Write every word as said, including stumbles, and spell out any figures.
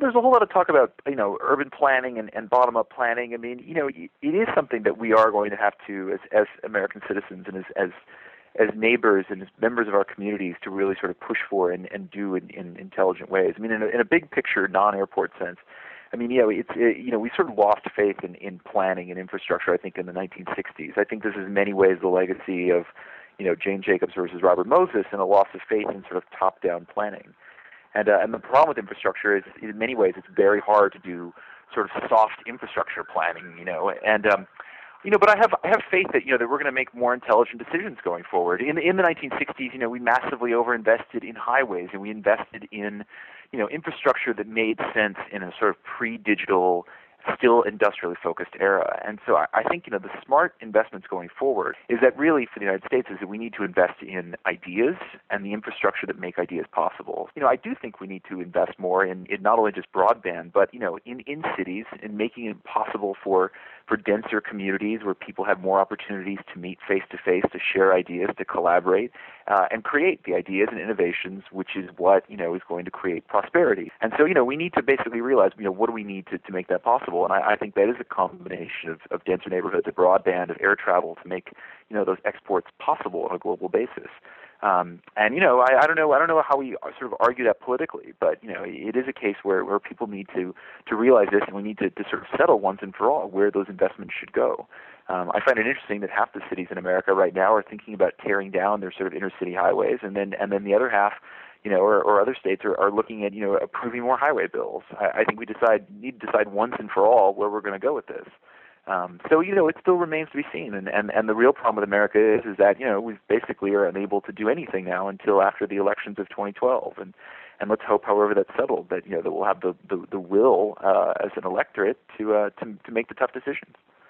there's a whole lot of talk about, you know, urban planning and, and bottom-up planning. I mean, you know, it is something that we are going to have to, as, as American citizens and as, as as neighbors and as members of our communities, to really sort of push for and, and do in, in intelligent ways. I mean, in a, in a big picture, non-airport sense, I mean, you know, it's it, you know, we sort of lost faith in, in planning and infrastructure, I think, in the nineteen sixties. I think this is in many ways the legacy of, you know, Jane Jacobs versus Robert Moses, and a loss of faith in sort of top-down planning. And uh, and the problem with infrastructure is, in many ways, it's very hard to do sort of soft infrastructure planning, you know, and um, you know, but I have I have faith that, you know, that we're going to make more intelligent decisions going forward. In in the nineteen sixties, you know, we massively overinvested in highways, and we invested in, you know, infrastructure that made sense in a sort of pre-digital, still industrially focused era. And so I, I think, you know, the smart investments going forward is that really for the United States is that we need to invest in ideas and the infrastructure that make ideas possible. You know, I do think we need to invest more in, in not only just broadband, but, you know, in, in cities, in making it possible for for denser communities where people have more opportunities to meet face-to-face, to share ideas, to collaborate, uh, and create the ideas and innovations, which is what, you know, is going to create prosperity. And so, you know, we need to basically realize, you know, what do we need to, to make that possible? And I, I think that is a combination of, of denser neighborhoods, of broadband, of air travel to make, you know, those exports possible on a global basis. Um, and you know, I, I don't know, I don't know how we sort of argue that politically, but you know, it is a case where, where people need to, to realize this, and we need to, to sort of settle once and for all where those investments should go. Um, I find it interesting that half the cities in America right now are thinking about tearing down their sort of inner city highways, and then and then the other half, you know, or, or other states are, are looking at, you know, approving more highway bills. I, I think we decide need to decide once and for all where we're going to go with this. Um, so, you know, it still remains to be seen. And, and, and the real problem with America is, is that, you know, we basically are unable to do anything now until after the elections of twenty twelve. And, and let's hope, however, that's settled, that, you know, that we'll have the, the, the will uh, as an electorate to, uh, to, to make the tough decisions.